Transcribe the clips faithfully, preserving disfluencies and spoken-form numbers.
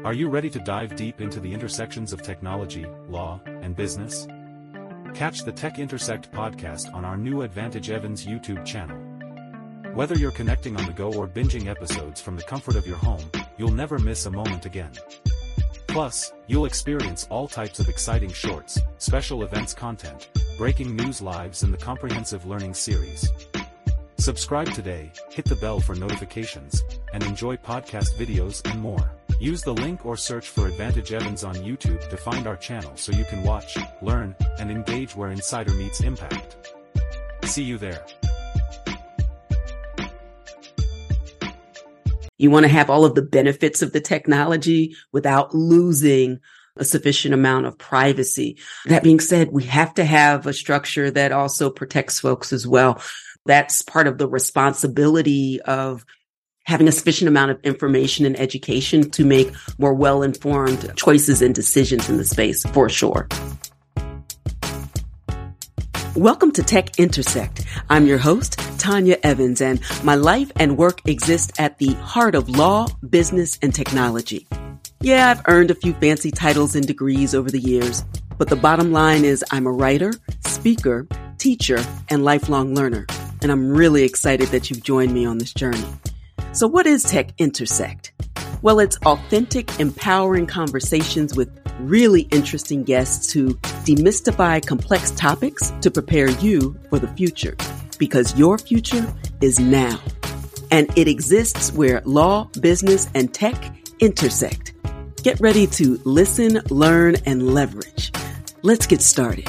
Are you ready to dive deep into the intersections of technology, law, and business? Catch the Tech Intersect podcast on our new Advantage Evans YouTube channel. Whether you're connecting on the go or binging episodes from the comfort of your home, you'll never miss a moment again. Plus, you'll experience all types of exciting shorts, special events content, breaking news lives and the comprehensive learning series. Subscribe today, hit the bell for notifications, and enjoy podcast videos and more. Use the link or search for Advantage Evans on YouTube to find our channel so you can watch, learn, and engage where insider meets impact. See you there. You want to have all of the benefits of the technology without losing a sufficient amount of privacy. That being said, we have to have a structure that also protects folks as well. That's part of the responsibility of having a sufficient amount of information and education to make more well-informed choices and decisions in the space, for sure. Welcome to Tech Intersect. I'm your host, Tanya Evans, and my life and work exist at the heart of law, business, and technology. Yeah, I've earned a few fancy titles and degrees over the years, but the bottom line is I'm a writer, speaker, teacher, and lifelong learner, and I'm really excited that you've joined me on this journey. So what is Tech Intersect? Well, it's authentic, empowering conversations with really interesting guests who demystify complex topics to prepare you for the future, because your future is now. And it exists where law, business, and tech intersect. Get ready to listen, learn, and leverage. Let's get started.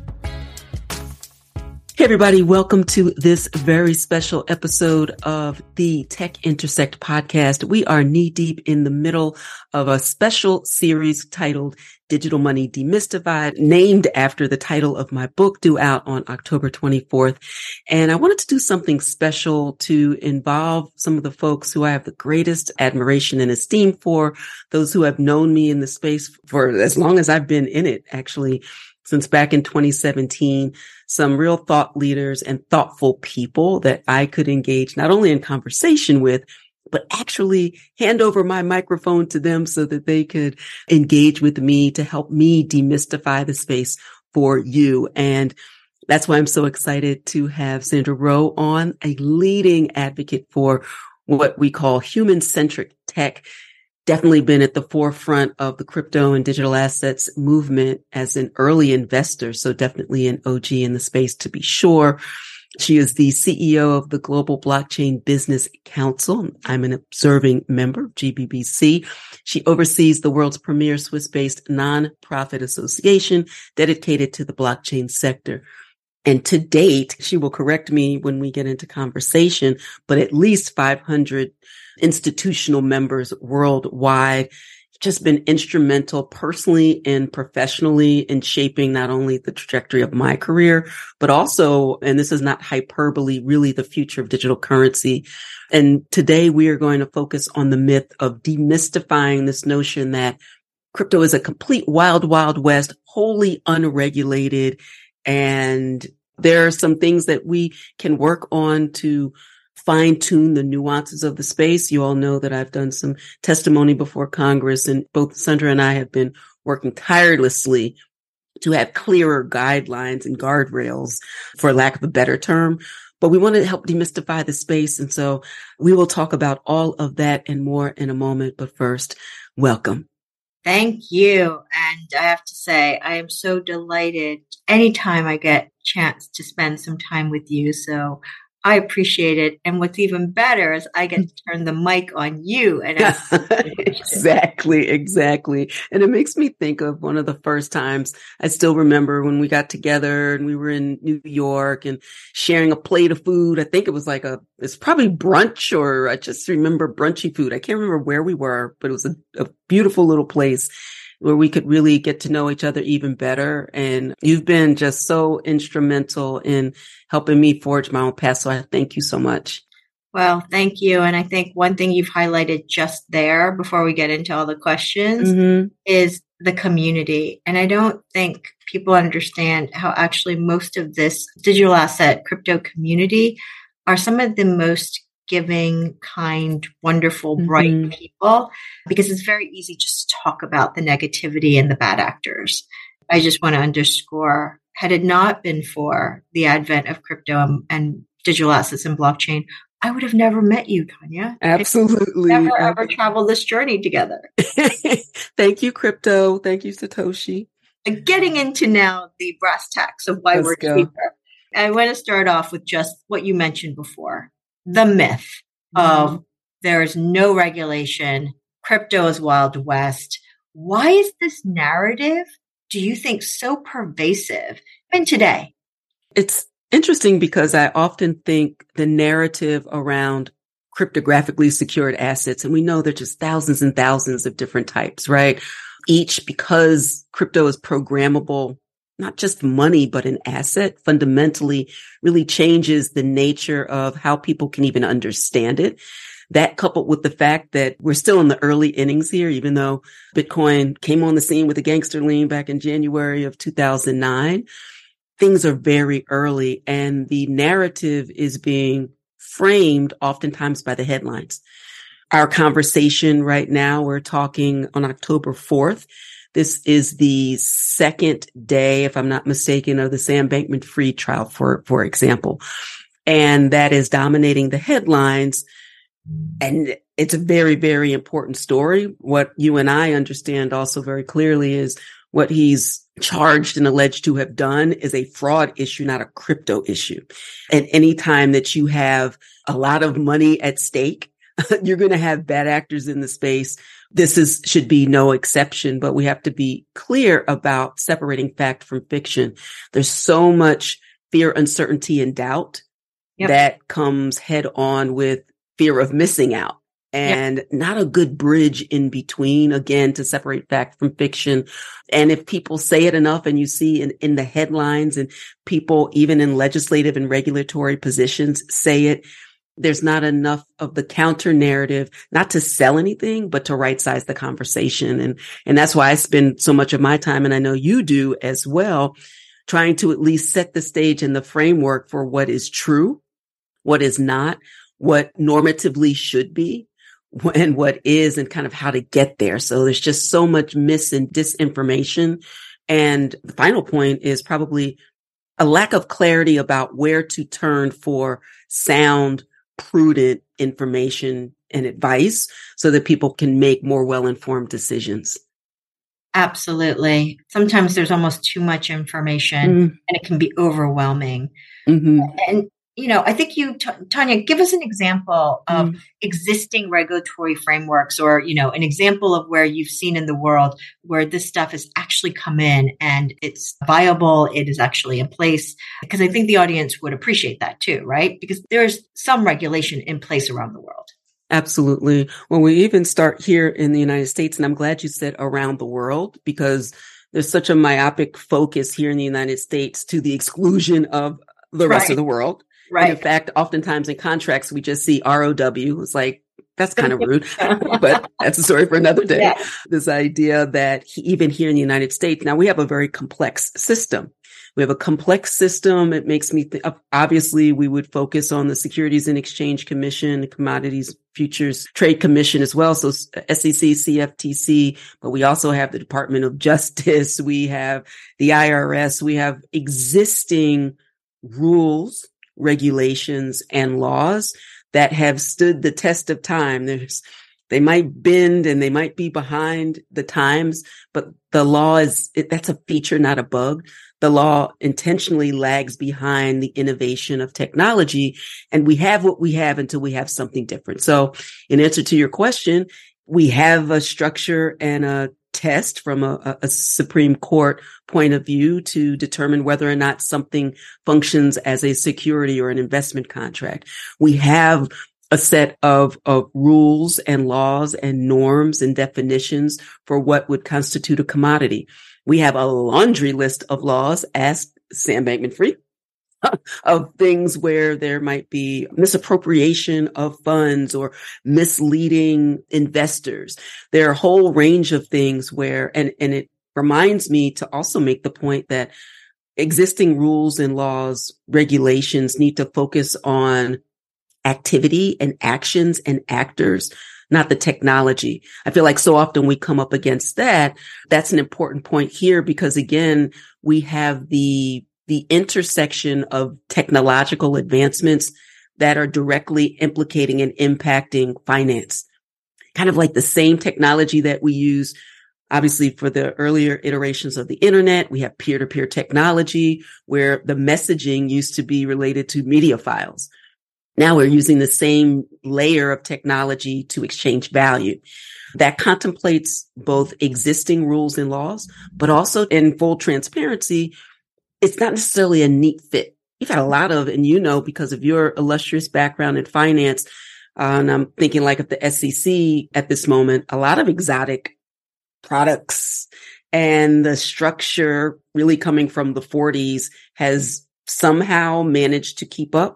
Hey everybody, welcome to this very special episode of the Tech Intersect podcast. We are knee deep in the middle of a special series titled Digital Money Demystified, named after the title of my book due out on October twenty-fourth. And I wanted to do something special to involve some of the folks who I have the greatest admiration and esteem for, those who have known me in the space for as long as I've been in it, actually, since back in twenty seventeen. Some real thought leaders and thoughtful people that I could engage not only in conversation with, but actually hand over my microphone to them so that they could engage with me to help me demystify the space for you. And that's why I'm so excited to have Sandra Rowe on, a leading advocate for what we call human-centric tech. Definitely been at the forefront of the crypto and digital assets movement as an early investor. So definitely an O G in the space, to be sure. She is the C E O of the Global Blockchain Business Council. I'm an observing member of G B B C. She oversees the world's premier Swiss-based nonprofit association dedicated to the blockchain sector. And to date, she will correct me when we get into conversation, but at least five hundred institutional members worldwide. Just been instrumental personally and professionally in shaping not only the trajectory of my career, but also, and this is not hyperbole, really the future of digital currency. And today we are going to focus on the myth of demystifying this notion that crypto is a complete wild, wild west, wholly unregulated. And there are some things that we can work on to fine tune the nuances of the space. You all know that I've done some testimony before Congress, and both Sandra and I have been working tirelessly to have clearer guidelines and guardrails, for lack of a better term. But we want to help demystify the space. And so we will talk about all of that and more in a moment. But first, welcome. Thank you. And I have to say, I am so delighted anytime I get a chance to spend some time with you. So I appreciate it. And what's even better is I get to turn the mic on you. And ask Exactly, exactly. And it makes me think of one of the first times I still remember when we got together and we were in New York and sharing a plate of food. I think it was like a, it's probably brunch, or I just remember brunchy food. I can't remember where we were, but it was a, a beautiful little place where we could really get to know each other even better. And you've been just so instrumental in helping me forge my own path. So I thank you so much. Well, thank you. And I think one thing you've highlighted just there before we get into all the questions mm-hmm. is the community. And I don't think people understand how actually most of this digital asset crypto community are some of the most giving, kind, wonderful, bright Mm-hmm. people, because it's very easy just to talk about the negativity and the bad actors. I just want to underscore, had it not been for the advent of crypto and, and digital assets and blockchain, I would have never met you, Tanya. Absolutely. Never ever traveled this journey together. Thank you, crypto. Thank you, Satoshi. Getting into now the brass tacks of why Let's we're go. here. I want to start off with just what you mentioned before, the myth Mm-hmm. of there is no regulation, crypto is Wild West. Why is this narrative, do you think, so pervasive even today? It's interesting because I often think the narrative around cryptographically secured assets, and we know there's just thousands and thousands of different types, right? Each, because crypto is programmable, not just money, but an asset, fundamentally really changes the nature of how people can even understand it. That, coupled with the fact that we're still in the early innings here, even though Bitcoin came on the scene with a gangster lien back in January of two thousand nine, things are very early, and the narrative is being framed oftentimes by the headlines. Our conversation right now, we're talking on October fourth. This is the second day, if I'm not mistaken, of the Sam Bankman-Fried trial, for, for example. And that is dominating the headlines. And it's a very, very important story. What you and I understand also very clearly is what he's charged and alleged to have done is a fraud issue, not a crypto issue. And any time that you have a lot of money at stake, you're going to have bad actors in the space. This is should be no exception, but we have to be clear about separating fact from fiction. There's so much fear, uncertainty, and doubt yep. that comes head on with fear of missing out. And yep. not a good bridge in between, again, to separate fact from fiction. And if people say it enough and you see in, in the headlines and people, even in legislative and regulatory positions, say it, there's not enough of the counter narrative, not to sell anything, but to right size the conversation. And, and that's why I spend so much of my time, and I know you do as well, trying to at least set the stage and the framework for what is true, what is not, what normatively should be, and what is, and kind of how to get there. So there's just so much mis and disinformation. And the final point is probably a lack of clarity about where to turn for sound, prudent information and advice so that people can make more well-informed decisions. Absolutely. Sometimes there's almost too much information mm. and it can be overwhelming. Mm-hmm. And, you know, I think you, T- Tanya, give us an example of mm. existing regulatory frameworks or, you know, an example of where you've seen in the world where this stuff has actually come in and it's viable, it is actually in place. Because I think the audience would appreciate that too, right? Because there's some regulation in place around the world. Absolutely. Well, we even start here in the United States, and I'm glad you said around the world, because there's such a myopic focus here in the United States to the exclusion of the rest right. of the world. Right. And in fact, oftentimes in contracts, we just see R O W. It's like, that's kind of rude, but that's a story for another day. Yeah. This idea that he, even here in the United States, now we have a very complex system. We have a complex system. It makes me think, obviously, we would focus on the Securities and Exchange Commission, the Commodities Futures Trade Commission as well. So S E C, C F T C, but we also have the Department of Justice. We have the I R S. We have existing rules, regulations, and laws that have stood the test of time. There's, they might bend and they might be behind the times, but the law is, it, that's a feature, not a bug. The law intentionally lags behind the innovation of technology, and we have what we have until we have something different. So in answer to your question, we have a structure and a test from a, a Supreme Court point of view to determine whether or not something functions as a security or an investment contract. We have a set of, of rules and laws and norms and definitions for what would constitute a commodity. We have a laundry list of laws, ask Sam Bankman-Fried, of things where there might be misappropriation of funds or misleading investors. There are a whole range of things where, and, and it reminds me to also make the point that existing rules and laws, regulations need to focus on activity and actions and actors, not the technology. I feel like so often we come up against that. That's an important point here because again, we have the, the intersection of technological advancements that are directly implicating and impacting finance. Kind of like the same technology that we use, obviously, for the earlier iterations of the internet. We have peer-to-peer technology where the messaging used to be related to media files. Now we're using the same layer of technology to exchange value. That contemplates both existing rules and laws, but also in full transparency, it's not necessarily a neat fit. You've had a lot of, and you know, because of your illustrious background in finance, uh, and I'm thinking like at the S E C at this moment, a lot of exotic products and the structure really coming from the forties has somehow managed to keep up.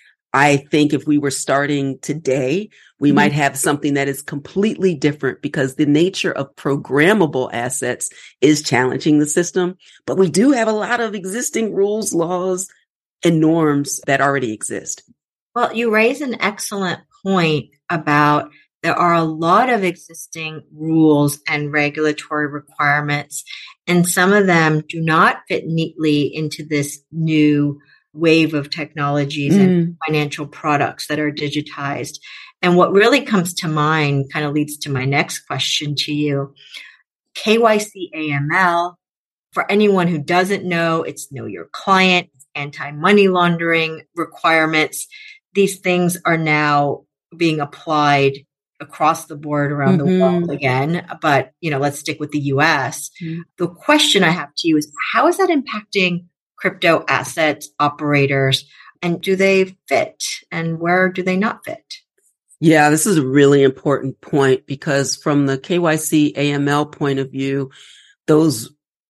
I think if we were starting today, we mm-hmm. might have something that is completely different because the nature of programmable assets is challenging the system. But we do have a lot of existing rules, laws, and norms that already exist. Well, you raise an excellent point about there are a lot of existing rules and regulatory requirements, and some of them do not fit neatly into this new wave of technologies mm. and financial products that are digitized. And what really comes to mind kind of leads to my next question to you. K Y C A M L, for anyone who doesn't know, it's know your client, anti-money laundering requirements. These things are now being applied across the board around mm-hmm. the world again. But, you know, let's stick with the U S. Mm-hmm. The question I have to you is, how is that impacting crypto assets operators? And do they fit? And where do they not fit? Yeah, this is a really important point because from the K Y C A M L point of view, those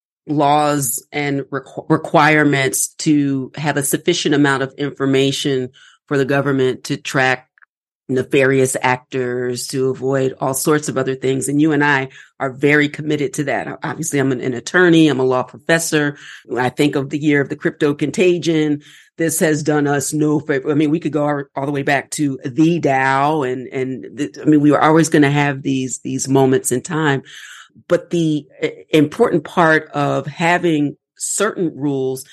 laws and requ- requirements to have a sufficient amount of information for the government to track nefarious actors, to avoid all sorts of other things. And you and I are very committed to that. Obviously, I'm an, an attorney. I'm a law professor. When I think of the year of the crypto contagion, this has done us no favor. I mean, we could go all, all the way back to the DAO. And, and the, I mean, we were always going to have these, these moments in time. But the important part of having certain rules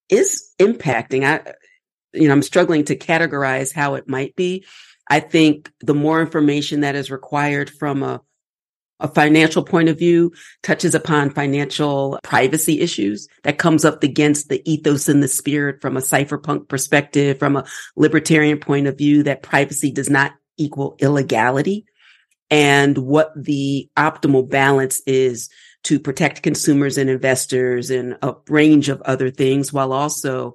is impacting. I, you know, I'm struggling to categorize how it might be. I think the more information that is required from a, a financial point of view touches upon financial privacy issues that comes up against the ethos and the spirit from a cypherpunk perspective, from a libertarian point of view, that privacy does not equal illegality, and what the optimal balance is to protect consumers and investors and a range of other things while also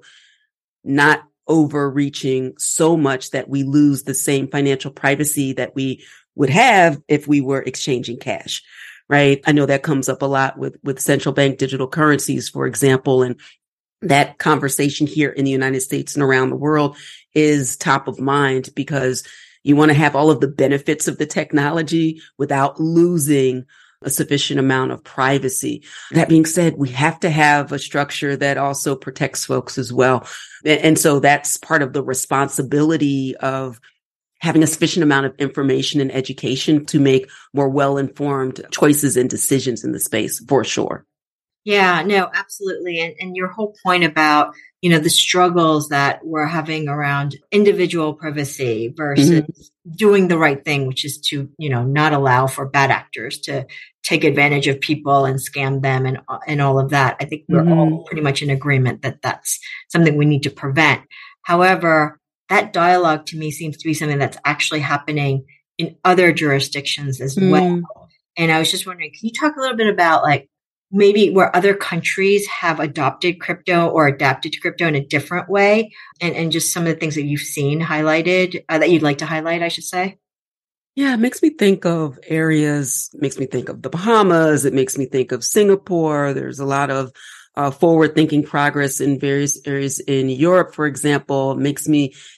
not overreaching so much that we lose the same financial privacy that we would have if we were exchanging cash, right? I know that comes up a lot with, with central bank digital currencies, for example, and that conversation here in the United States and around the world is top of mind because you want to have all of the benefits of the technology without losing a sufficient amount of privacy. That being said, we have to have a structure that also protects folks as well. And so that's part of the responsibility of having a sufficient amount of information and education to make more well-informed choices and decisions in the space, for sure. Yeah, no, absolutely. And, and your whole point about, you know, the struggles that we're having around individual privacy versus mm-hmm. doing the right thing, which is to, you know, not allow for bad actors to take advantage of people and scam them and, and all of that. I think we're mm-hmm. all pretty much in agreement that that's something we need to prevent. However, that dialogue to me seems to be something that's actually happening in other jurisdictions as mm. well. And I was just wondering, can you talk a little bit about like maybe where other countries have adopted crypto or adapted to crypto in a different way, and, and just some of the things that you've seen highlighted uh, that you'd like to highlight, I should say? Yeah, it makes me think of areas, makes me think of the Bahamas. It makes me think of Singapore. There's a lot of uh, forward-thinking progress in various areas in Europe, for example. It makes me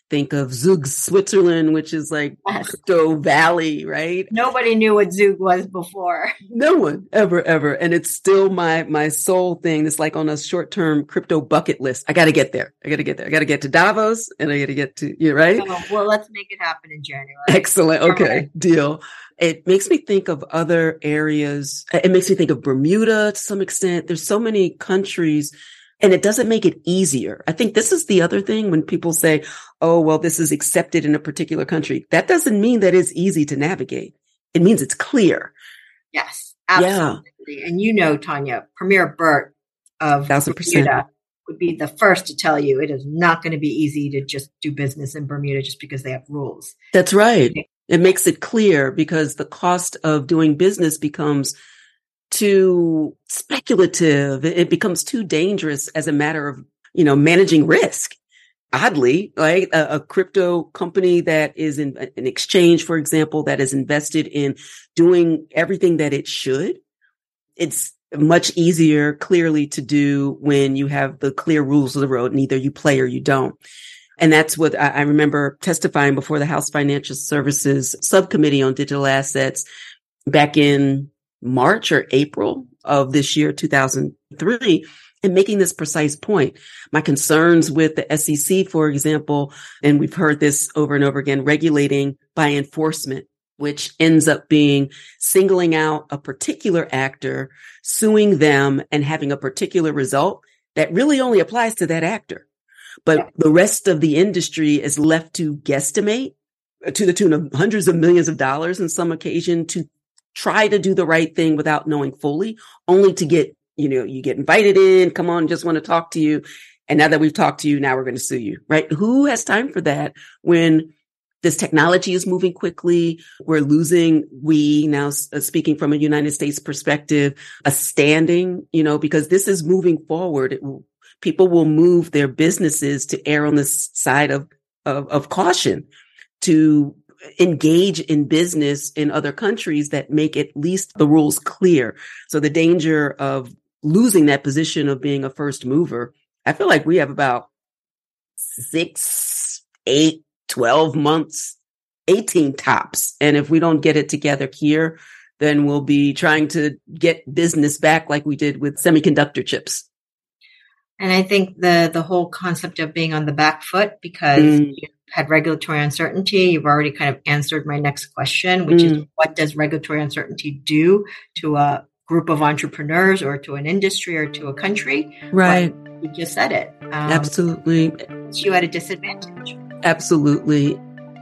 think of Zug, Switzerland, which is like Yes. crypto valley, right? Nobody knew what Zug was before. No one ever, ever. And it's still my, my soul thing. It's like on a short-term crypto bucket list. I got to get there. I got to get there. I got to get to Davos and I got to get to, you right? Oh, well, let's make it happen in January. Excellent. Okay. Right. Deal. It makes me think of other areas. It makes me think of Bermuda to some extent. There's so many countries and it doesn't make it easier. I think this is the other thing when people say, oh, well, this is accepted in a particular country. That doesn't mean that it's easy to navigate. It means it's clear. Yes, absolutely. Yeah. And you know, Tanya, Premier Burt of Bermuda would be the first to tell you it is not going to be easy to just do business in Bermuda just because they have rules. That's right. It makes it clear because the cost of doing business becomes too speculative. It becomes too dangerous as a matter of, you know, managing risk. Oddly, like a, a crypto company that is in an exchange, for example, that is invested in doing everything that it should, it's much easier clearly to do when you have the clear rules of the road and either you play or you don't. And that's what I, I remember testifying before the House Financial Services Subcommittee on Digital Assets back in March or April of this year, two thousand three, and making this precise point. My concerns with the S E C, for example, and we've heard this over and over again, regulating by enforcement, which ends up being singling out a particular actor, suing them and having a particular result that really only applies to that actor. But the rest of the industry is left to guesstimate to the tune of hundreds of millions of dollars on some occasion to try to do the right thing without knowing fully, only to get, you know, you get invited in, come on, just want to talk to you. And now that we've talked to you, now we're going to sue you, right? Who has time for that when this technology is moving quickly? We're losing, we now uh, speaking from a United States perspective, a standing, you know, because this is moving forward. It will, people will move their businesses to err on the side of, of, of caution, to engage in business in other countries that make at least the rules clear. So the danger of losing that position of being a first mover, I feel like we have about six, eight, twelve months, eighteen tops. And if we don't get it together here, then we'll be trying to get business back like we did with semiconductor chips. And I think the the whole concept of being on the back foot, because mm. you had regulatory uncertainty, you've already kind of answered my next question, which mm. is what does regulatory uncertainty do to a group of entrepreneurs or to an industry or to a country? Right. Well, you just said it. Um, Absolutely. It's you at a disadvantage. Absolutely.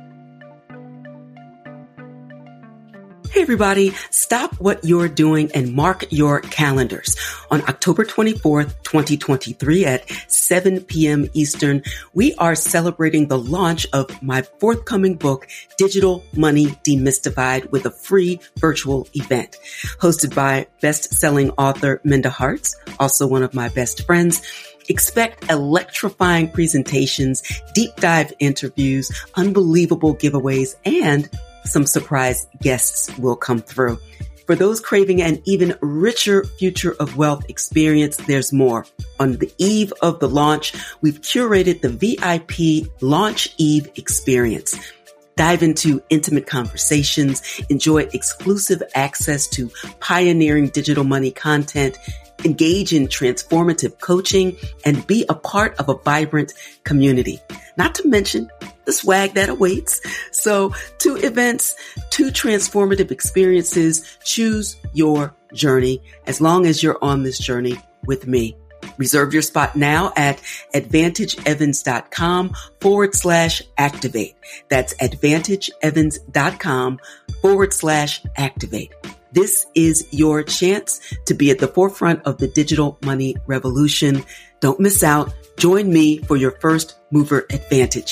Hey, everybody, stop what you're doing and mark your calendars. On October twenty-fourth, twenty twenty-three at seven p.m. Eastern, we are celebrating the launch of my forthcoming book, Digital Money Demystified, with a free virtual event hosted by best-selling author Minda Harts, also one of my best friends. Expect electrifying presentations, deep dive interviews, unbelievable giveaways, and some surprise guests will come through. For those craving an even richer future of wealth experience, there's more. On the eve of the launch, we've curated the V I P Launch Eve experience. Dive into intimate conversations, enjoy exclusive access to pioneering digital money content, engage in transformative coaching, and be a part of a vibrant community. Not to mention the swag that awaits. So two events, two transformative experiences. Choose your journey as long as you're on this journey with me. Reserve your spot now at advantageevans.com forward slash activate. That's advantageevans.com forward slash activate. This is your chance to be at the forefront of the digital money revolution. Don't miss out. Join me for your first mover advantage.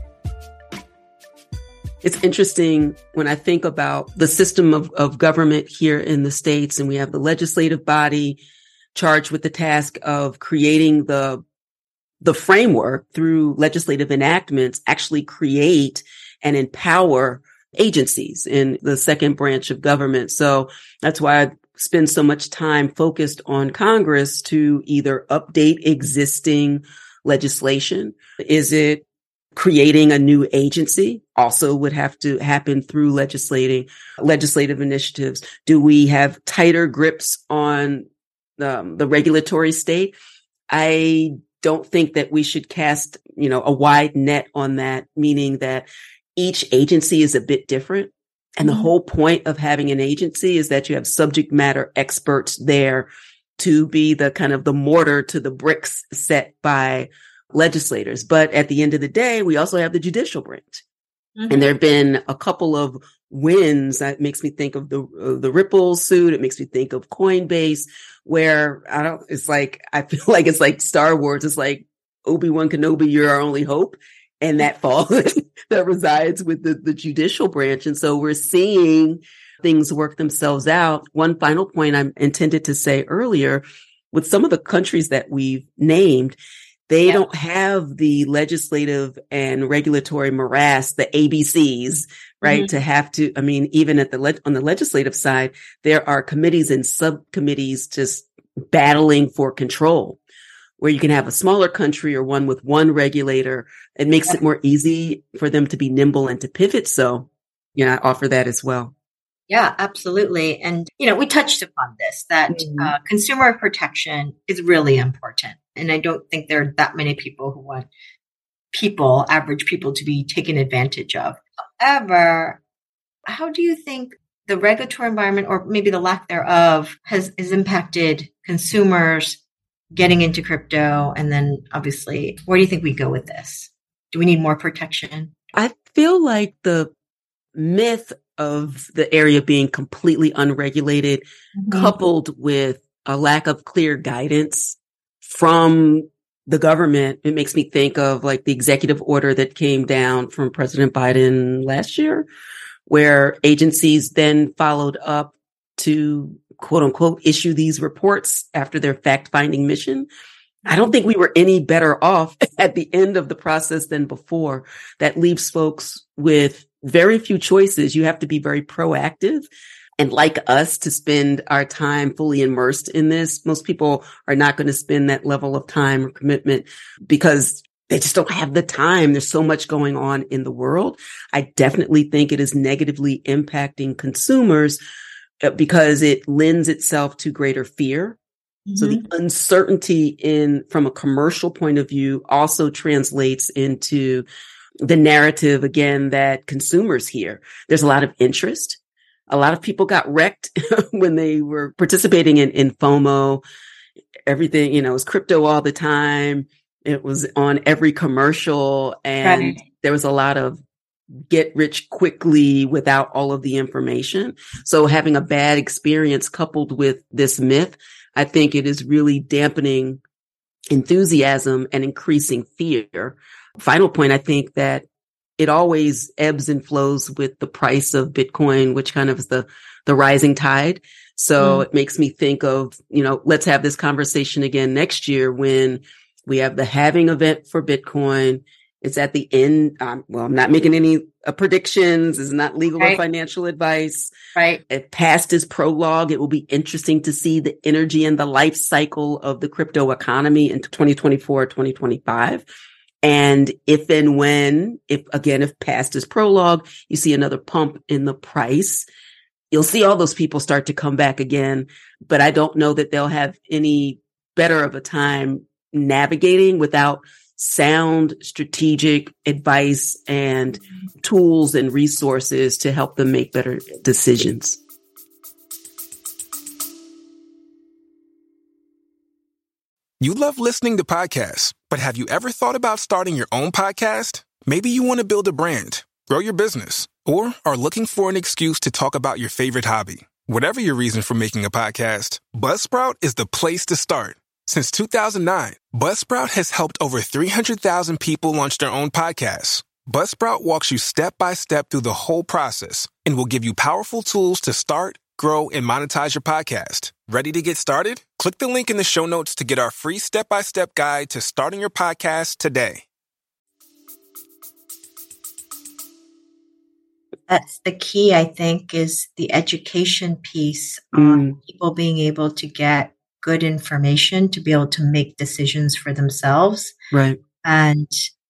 It's interesting when I think about the system of, of government here in the States, and we have the legislative body charged with the task of creating the, the framework through legislative enactments, actually create and empower agencies in the second branch of government. So that's why I spend so much time focused on Congress to either update existing legislation. Is it Creating a new agency also would have to happen through legislating, legislative initiatives. Do we have tighter grips on um, the regulatory state? I don't think that we should cast, you know, a wide net on that, meaning that each agency is a bit different. And mm-hmm. the whole point of having an agency is that you have subject matter experts there to be the kind of the mortar to the bricks set by legislators. But at the end of the day, we also have the judicial branch. Mm-hmm. And there have been a couple of wins. That makes me think of the uh, the Ripple suit. It makes me think of Coinbase, where I don't, it's like, I feel like it's like Star Wars. It's like Obi-Wan Kenobi, you're our only hope. And that falls, that resides with the, the judicial branch. And so we're seeing things work themselves out. One final point I intended to say earlier, with some of the countries that we've named, they yeah. don't have the legislative and regulatory morass, the A B Cs, right? Mm-hmm. To have to, I mean, even at the, le- on the legislative side, there are committees and subcommittees just battling for control, where you can have a smaller country or one with one regulator. It makes yeah. it more easy for them to be nimble and to pivot. So, yeah, I offer that as well. Yeah, absolutely. And, you know, we touched upon this, that mm-hmm. uh, consumer protection is really important. And I don't think there are that many people who want people, average people, to be taken advantage of. However, how do you think the regulatory environment, or maybe the lack thereof, has, has impacted consumers getting into crypto? And then obviously, where do you think we go with this? Do we need more protection? I feel like the myth of the area being completely unregulated, mm-hmm. coupled with a lack of clear guidance from the government, it makes me think of like the executive order that came down from President Biden last year, where agencies then followed up to quote unquote issue these reports after their fact-finding mission. I don't think we were any better off at the end of the process than before. That leaves folks with very few choices. You have to be very proactive. And like us, to spend our time fully immersed in this. Most people are not going to spend that level of time or commitment because they just don't have the time. There's so much going on in the world. I definitely think it is negatively impacting consumers because it lends itself to greater fear. Mm-hmm. So the uncertainty in, from a commercial point of view, also translates into the narrative, again, that consumers hear. There's a lot of interest. A lot of people got wrecked when they were participating in, in FOMO. Everything, you know, it was crypto all the time. It was on every commercial, and right. there was a lot of get rich quickly without all of the information. So having a bad experience coupled with this myth, I think it is really dampening enthusiasm and increasing fear. Final point, I think that it always ebbs and flows with the price of Bitcoin, which kind of is the, the rising tide. So mm. it makes me think of, you know, let's have this conversation again next year when we have the halving event for Bitcoin. It's at the end. Um, well, I'm not making any uh, predictions. It's not legal right. or financial advice. Right. It passed its prologue. It will be interesting to see the energy and the life cycle of the crypto economy into twenty twenty-four, twenty twenty-five. And if and when, if again, if past is prologue, you see another pump in the price, you'll see all those people start to come back again. But I don't know that they'll have any better of a time navigating without sound strategic advice and tools and resources to help them make better decisions. You love listening to podcasts, but have you ever thought about starting your own podcast? Maybe you want to build a brand, grow your business, or are looking for an excuse to talk about your favorite hobby. Whatever your reason for making a podcast, Buzzsprout is the place to start. Since two thousand nine, Buzzsprout has helped over three hundred thousand people launch their own podcasts. Buzzsprout walks you step by step through the whole process and will give you powerful tools to start, grow, and monetize your podcast. Ready to get started? Click the link in the show notes to get our free step-by-step guide to starting your podcast today. That's the key, I think, is the education piece on mm. people being able to get good information to be able to make decisions for themselves. Right. And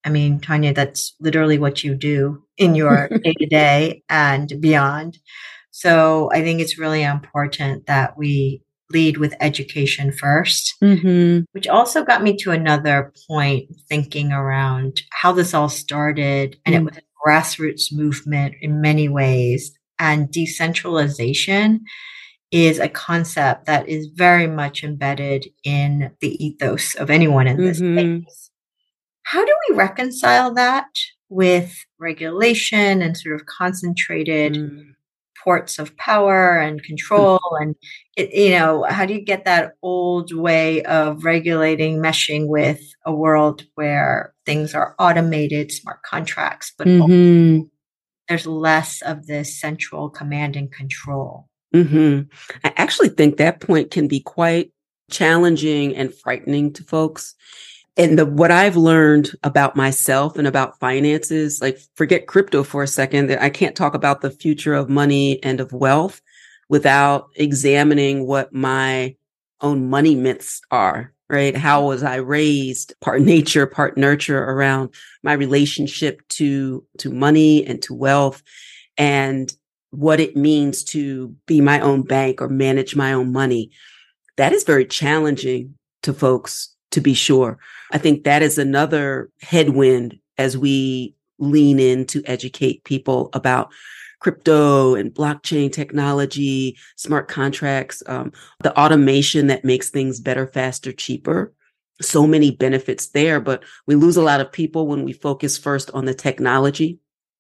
I mean, Tanya, that's literally what you do in your day to day and beyond. So I think it's really important that we lead with education first, Mm-hmm. which also got me to another point, thinking around how this all started. And Mm-hmm. it was a grassroots movement in many ways. And decentralization is a concept that is very much embedded in the ethos of anyone in this Mm-hmm. space. How do we reconcile that with regulation and sort of concentrated Mm-hmm. ports of power and control? And, it, you know, how do you get that old way of regulating meshing with a world where things are automated, smart contracts, but Mm-hmm. there's less of this central command and control? Mm-hmm. I actually think that point can be quite challenging and frightening to folks. And the, what I've learned about myself and about finances, like forget crypto for a second, that I can't talk about the future of money and of wealth without examining what my own money myths are, right? How was I raised, part nature, part nurture, around my relationship to, to money and to wealth, and what it means to be my own bank or manage my own money. That is very challenging to folks, to be sure. I think that is another headwind as we lean in to educate people about crypto and blockchain technology, smart contracts, um, the automation that makes things better, faster, cheaper. So many benefits there, but we lose a lot of people when we focus first on the technology.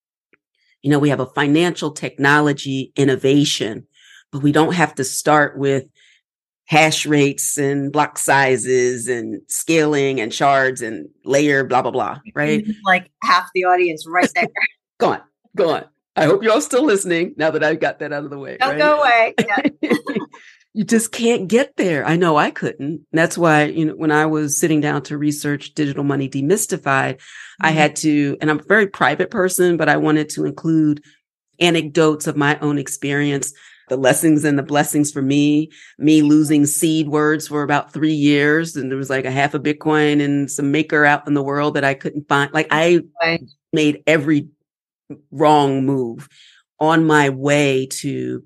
You know, we have a financial technology innovation, but we don't have to start with hash rates and block sizes and scaling and shards and layer, blah, blah, blah, right? Like half the audience right there. Go on, go on. I hope you're all still listening now that I've got that out of the way. Don't right? go away. Yeah. You just can't get there. I know I couldn't. That's why, you know, when I was sitting down to research Digital Money Demystified, mm-hmm. I had to, and I'm a very private person, but I wanted to include anecdotes of my own experience, the lessons and the blessings for me, me losing seed words for about three years. And there was like a half a Bitcoin and some maker out in the world that I couldn't find. Like I right. made every wrong move on my way to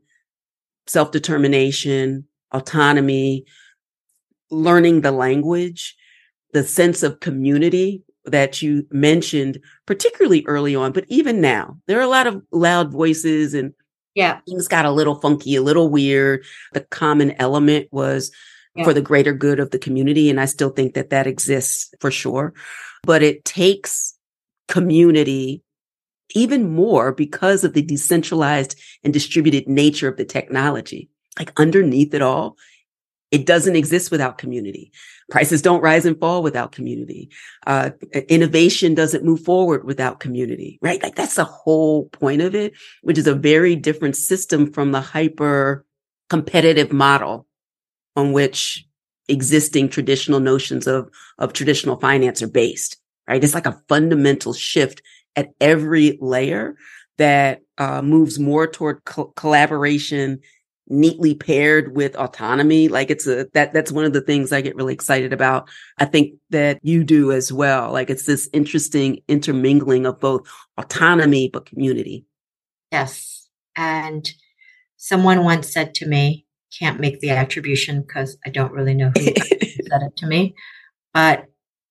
self-determination, autonomy, learning the language, the sense of community that you mentioned, particularly early on, but even now, there are a lot of loud voices and yeah, things got a little funky, a little weird. The common element was yeah. for the greater good of the community. And I still think that that exists for sure, but it takes community even more because of the decentralized and distributed nature of the technology. Like underneath it all, it doesn't exist without community. Prices don't rise and fall without community. Uh, innovation doesn't move forward without community, right? Like that's the whole point of it, which is a very different system from the hyper competitive model on which existing traditional notions of, of traditional finance are based, right? It's like a fundamental shift at every layer that uh, moves more toward co- collaboration, neatly paired with autonomy. Like it's a, that, that's one of the things I get really excited about. I think that you do as well. Like it's this interesting intermingling of both autonomy, but community. Yes. And someone once said to me, can't make the attribution because I don't really know who said it to me, but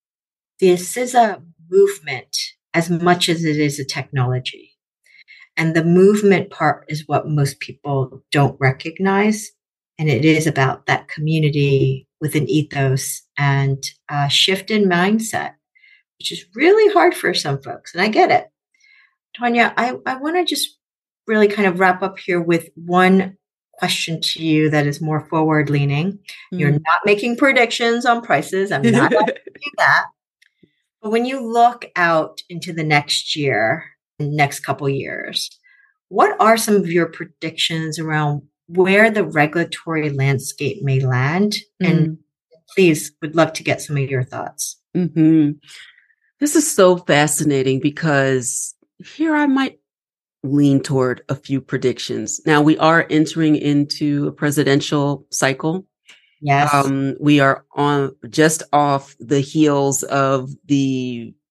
this is a movement as much as it is a technology. And the movement part is what most people don't recognize. And it is about that community with an ethos and a shift in mindset, which is really hard for some folks. And I get it. Tanya, I, I want to just really kind of wrap up here with one question to you that is more forward leaning. Mm. You're not making predictions on prices. I'm not going to do that. But when you look out into the next year, next couple years, what are some of your predictions around where the regulatory landscape may land? Mm-hmm. And please, would love to get some of your thoughts. Mm-hmm. This is so fascinating because here I might lean toward a few predictions. Now we are entering into a presidential cycle. Yes. Um, we are on just off the heels of the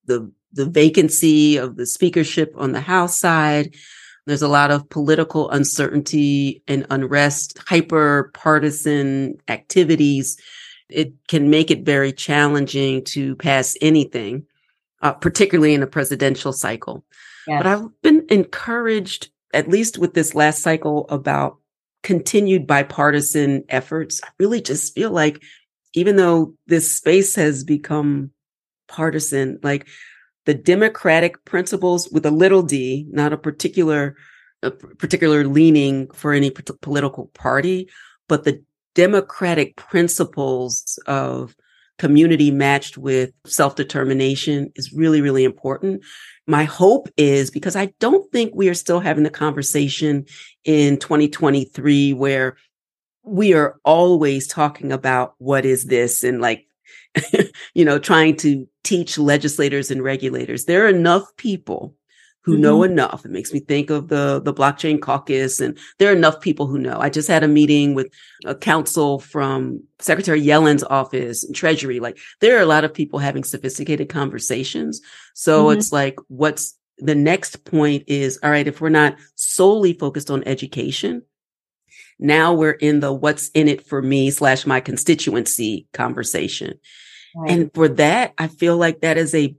the, the vacancy of the speakership on the House side. There's a lot of political uncertainty and unrest, hyper partisan activities. It can make it very challenging to pass anything, uh, particularly in a presidential cycle. Yes. But I've been encouraged, at least with this last cycle, about continued bipartisan efforts. I really just feel like even though this space has become partisan, like the democratic principles with a little d, not a particular, a particular leaning for any p- political party, but the democratic principles of community matched with self-determination is really, really important. My hope is, because I don't think we are still having the conversation in twenty twenty-three where we are always talking about what is this and like, you know, trying to teach legislators and regulators. There are enough people who mm-hmm. know enough. It makes me think of the, the blockchain caucus, and there are enough people who know. I just had a meeting with a counsel from Secretary Yellen's office and Treasury. Like there are a lot of people having sophisticated conversations. So mm-hmm. it's like, what's the next point is, all right, if we're not solely focused on education, now we're in the what's in it for me slash my constituency conversation. Right. And for that, I feel like that is a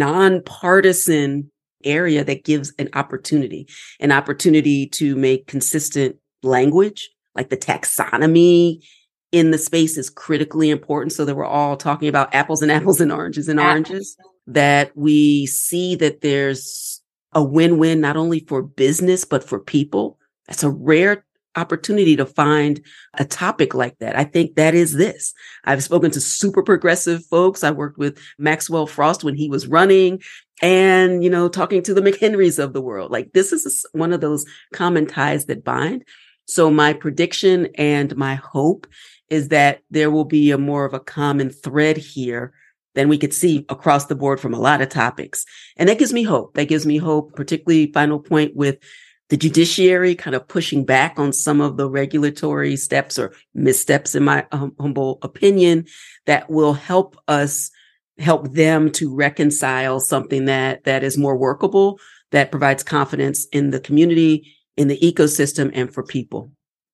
nonpartisan area that gives an opportunity, an opportunity to make consistent language, like the taxonomy in the space is critically important. So that we're all talking about apples and apples and oranges and oranges, that we see that there's a win-win, not only for business, but for people. That's a rare opportunity to find a topic like that. I think that is this. I've spoken to super progressive folks. I worked with Maxwell Frost when he was running and, you know, talking to the McHenrys of the world. Like this is one of those common ties that bind. So my prediction and my hope is that there will be a more of a common thread here than we could see across the board from a lot of topics. And that gives me hope. That gives me hope, particularly final point with the judiciary kind of pushing back on some of the regulatory steps or missteps, in my um, humble opinion, that will help us help them to reconcile something that that is more workable, that provides confidence in the community, in the ecosystem, and for people.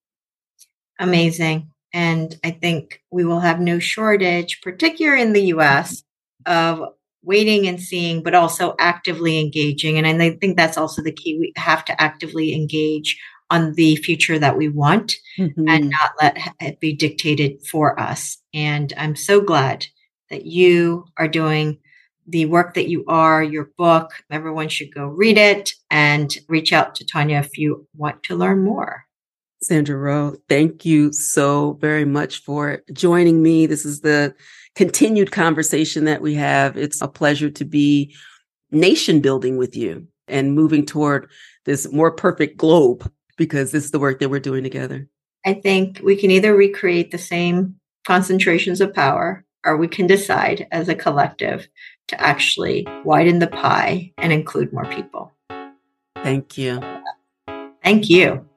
Amazing. And I think we will have no shortage, particularly in the U S, of waiting and seeing, but also actively engaging. And I think that's also the key. We have to actively engage on the future that we want mm-hmm. and not let it be dictated for us. And I'm so glad that you are doing the work that you are, your book. Everyone should go read it and reach out to Tanya if you want to learn more. Sandra Rowe, thank you so very much for joining me. This is the continued conversation that we have. It's a pleasure to be nation building with you and moving toward this more perfect globe, because this is the work that we're doing together. I think we can either recreate the same concentrations of power, or we can decide as a collective to actually widen the pie and include more people. Thank you. Thank you.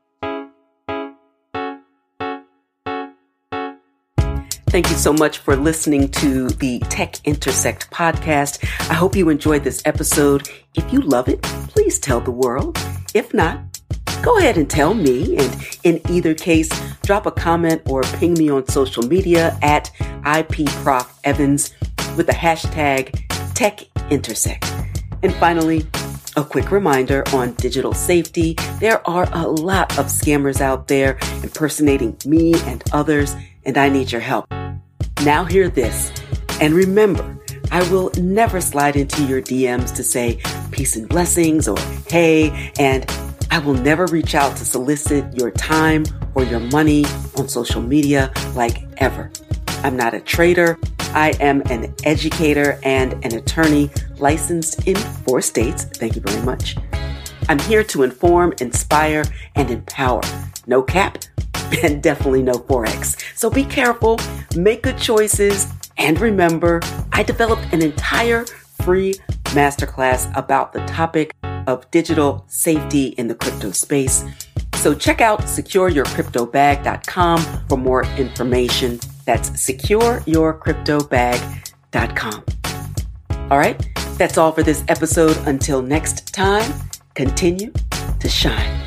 Thank you so much for listening to the Tech Intersect podcast. I hope you enjoyed this episode. If you love it, please tell the world. If not, go ahead and tell me. And in either case, drop a comment or ping me on social media at I P Prof Evans with the hashtag Tech Intersect. And finally, a quick reminder on digital safety. There are a lot of scammers out there impersonating me and others, and I need your help. Now hear this, and remember, I will never slide into your D Ms to say peace and blessings or hey, and I will never reach out to solicit your time or your money on social media, like ever. I'm not a trader. I am an educator and an attorney licensed in four states. Thank you very much. I'm here to inform, inspire, and empower. No cap, and definitely no Forex. So be careful, make good choices, and remember, I developed an entire free masterclass about the topic of digital safety in the crypto space. So check out secure your crypto bag dot com for more information. That's secure your crypto bag dot com. All right, That's all for this episode. Until next time, continue to shine.